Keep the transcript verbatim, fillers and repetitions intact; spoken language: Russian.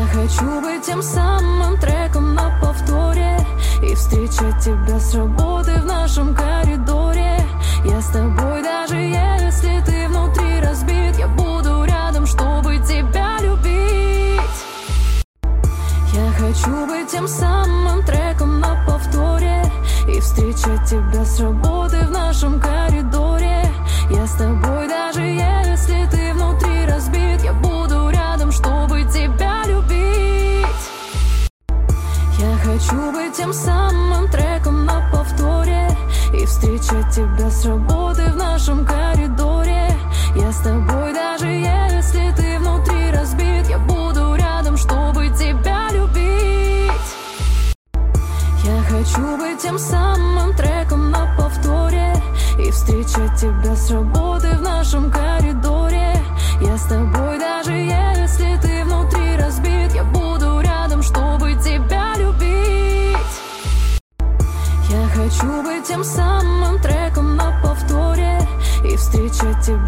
хочу быть тем самым треком на повторе и встречать тебя с работы в нашем коридоре. Я с тобой, даже если ты внутри разбит, я буду рядом, чтобы тебя любить. Я хочу быть тем самым треком на повторе и встречать тебя с работы в нашем коридоре. Я с тобой, даже если ты внутри разбит, я буду рядом, чтобы тебя любить. Я хочу быть тем самым треком на повторе и встречать тебя с работы в нашем коридоре. Я с тобой, даже если ты внутри разбит, я буду рядом, чтобы тебя любить. Я хочу быть тем самым треком на повторе и встречать тебя с работы в нашем коридоре. Я с тобой, даже если ты внутри разбит, я буду рядом, чтобы тебя любить. Я хочу быть тем самым треком на повторе и встречать тебя